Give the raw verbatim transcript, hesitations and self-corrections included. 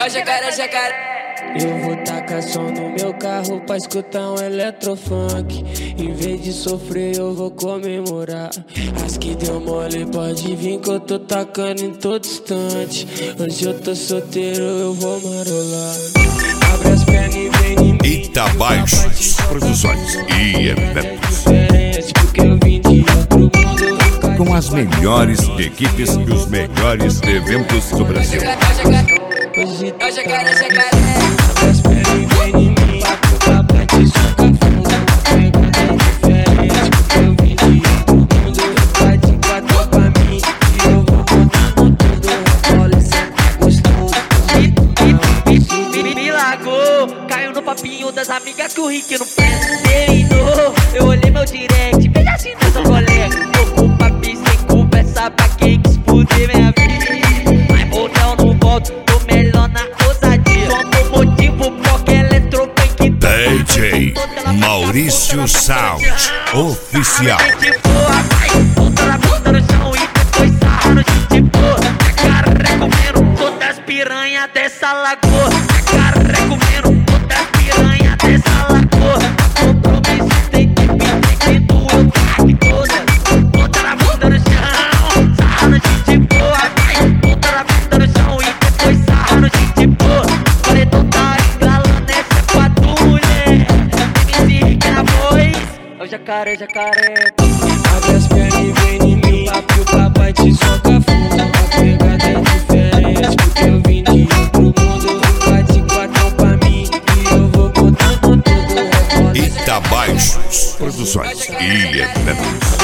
Ó jacaré, jacaré. Eu vou tacar som no meu carro pra escutar um eletrofunk. Em vez de sofrer eu vou comemorar. As que deu mole pode vir que eu tô tacando em todo instante. Hoje eu tô solteiro, eu vou marolar. Abre as pernas e vem em mim. Itabaixos Produções e Eventos. Porque eu vim de outro mundo. Com as melhores equipes e os melhores eventos do Brasil. Hoje Ó jacaré, jacaré. abre as pernas e vem em mim. Papai te soca fundo. Porque eu vim de outro mundo. Vai de quatro pra mim. E eu vou contando tudo. Olha, cê tá gostoso. Me, me largou, caiu no papinho das amigas que o Rick não terminou. Eu olhei meu direct, veja assim nessa colega. Tô com papi sem conversa pra quem quis fuder minha vida. Mas voltão não volto, tô melhor na ousadia. Só motivo porque eletropunk. D J Maurício Sound Oficial. Gente boa, vai, volta na bunda no chão e depois sarra no gente boa. Jacaré comendo todas as piranhas dessa lagoa. Jacaré comendo todas as piranhas dessa lagoa. Compromisso tem que vir, tem que doer, pague todas. Volta na bunda no chão, sarra no gente boa. Vai, volta na bunda no chão e depois sarra no gente boa. Paredão tá escalando, essa é pra tu, mulher. M C Rick na voz, é o jacaré, jacaré. Abre as pernas e vem em mim. Papi, o papai te soca fundo. A pegada é diferente. Porque eu vim de outro mundo. Vai de quatro pra mim. E eu vou contando tudo. Itabaixos Produções e Eventos.